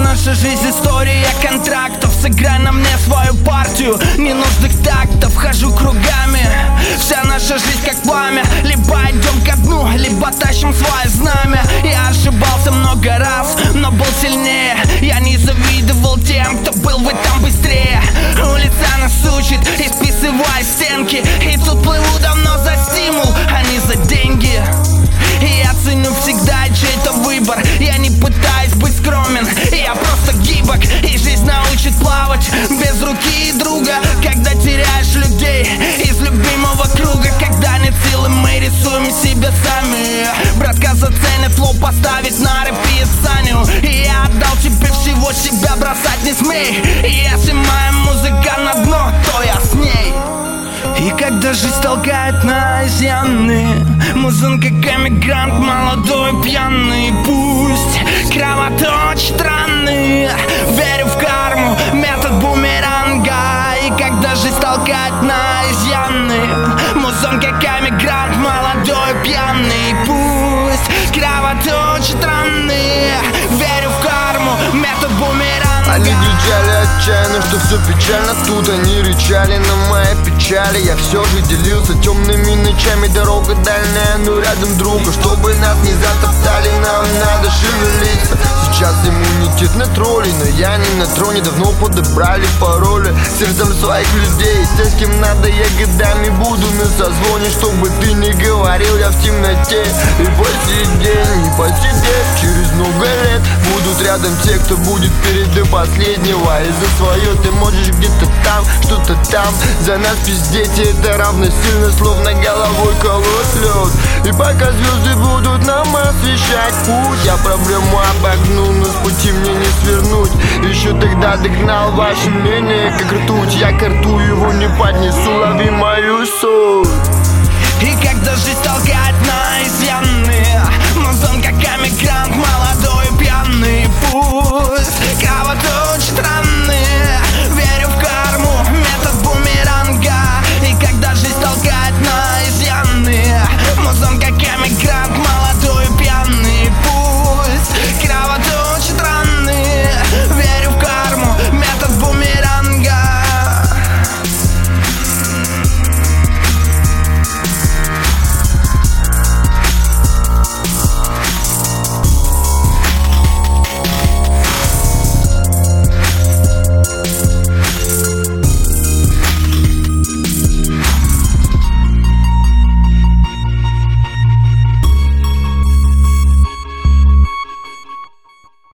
наша жизнь история контрактов. Сыграй на мне свою партию ненужных тактов. Хожу кругами, вся наша жизнь как пламя. Либо идем ко дну, либо тащим свое знамя. Я ошибался много раз, но был сильнее. Я не завидовал тем, кто был в этом быстрее. Улица нас учит, исписывая стенки. И тут плыву давно за стимул, а не за деньги. И я ценю всегда чей-то выбор. Я не пытаюсь быть скромен, я просто гибок. И жизнь научит плавать без руки и друга. Когда теряешь людей из любимого круга. Когда нет силы, мы рисуем себя сами. Братка заценит, лоб поставить на репетицию. И я отдал тебе всего себя, бросать не смей. И если моя музыка на дно, то я с ней. И когда жизнь толкает на изъяны, музон как эмигрант, молодой пьяный. Пусть кровоточит раны, верю в карму, метод бумеранга. И когда жизнь толкает на изъяны, музон как эмигрант, молодой пьяный. Пусть кровоточит раны, верю в карму, метод бумеранга. Они кричали отчаянно, что все печально. Тут они рычали на моей печали. Я все же делился темными ночами. Дорога дальняя, но рядом друга. Чтобы нас не затоптали, нам надо шевелиться. Сейчас иммунитет на троллей, но я не на троне. Давно подобрали пароли сердцем своих людей. Те, с кем надо, я годами буду на созвоне. Чтобы ты не говорил, я в темноте. И по сей день, не посидеть. Через много лет будут рядом те, кто будет впереди последнего. И за свое ты можешь где-то там, что-то там. За нас пиздеть, и это равносильно, словно головой колоть лед. И пока звезды будут нам освещать путь, я проблему обогну, но с пути мне не свернуть. Еще тогда догнал ваше мнение, как ртуть. Я к рту его не поднесу, лови мою суть. И когда жизнь толкает